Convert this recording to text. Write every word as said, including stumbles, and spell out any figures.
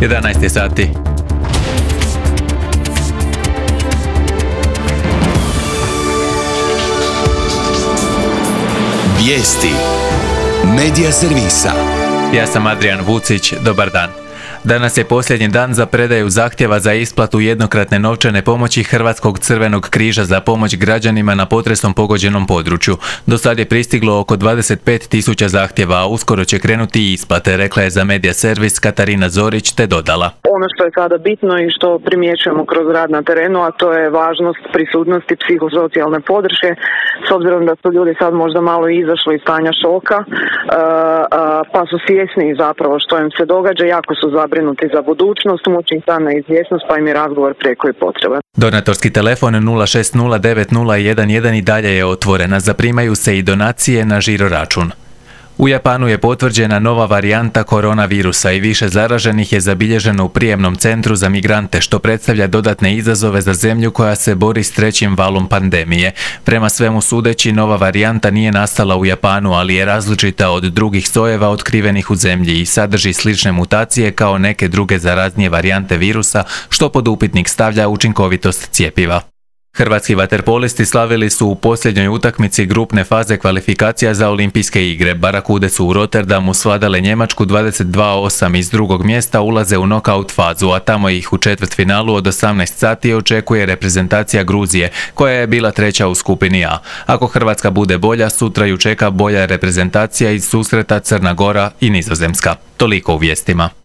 jedanaest je sati. Vijesti Medija servisa. Ja sam Adrian Vucić, dobar dan. Danas je posljednji dan za predaju zahtjeva za isplatu jednokratne novčane pomoći Hrvatskog crvenog križa za pomoć građanima na potresom pogođenom području. Do sad je pristiglo oko dvadeset pet tisuća zahtjeva, a uskoro će krenuti i isplate, rekla je za Medija servis Katarina Zorić, te dodala. Ono što je sada bitno i što primjećujemo kroz rad na terenu, a to je važnost prisutnosti psihosocijalne podrške, s obzirom da su ljudi sad možda malo izašli iz stanja šoka, pa su svjesni zapravo što im se događa, jako su zabrinuti za budućnost, muči ih ta neizvjesnost, pa im je razgovor prijeko i potreban. Donatorski telefon nula šest nula devet nula jedan jedan i dalje je otvorena, zaprimaju se i donacije na žiro račun. U Japanu je potvrđena nova varijanta koronavirusa i više zaraženih je zabilježeno u prijemnom centru za migrante, što predstavlja dodatne izazove za zemlju koja se bori s trećim valom pandemije. Prema svemu sudeći, nova varijanta nije nastala u Japanu, ali je različita od drugih sojeva otkrivenih u zemlji i sadrži slične mutacije kao neke druge zaraznije varijante virusa, što pod upitnik stavlja učinkovitost cjepiva. Hrvatski vaterpolisti slavili su u posljednjoj utakmici grupne faze kvalifikacija za olimpijske igre. Barakude su u Rotterdamu svladale Njemačku dvadeset dva osam, iz drugog mjesta ulaze u nokaut fazu, a tamo ih u četvrtfinalu od osamnaest sati očekuje reprezentacija Gruzije, koja je bila treća u skupini A. Ako Hrvatska bude bolja, sutra ju čeka bolja reprezentacija iz susreta Crna Gora i Nizozemska. Toliko u vijestima.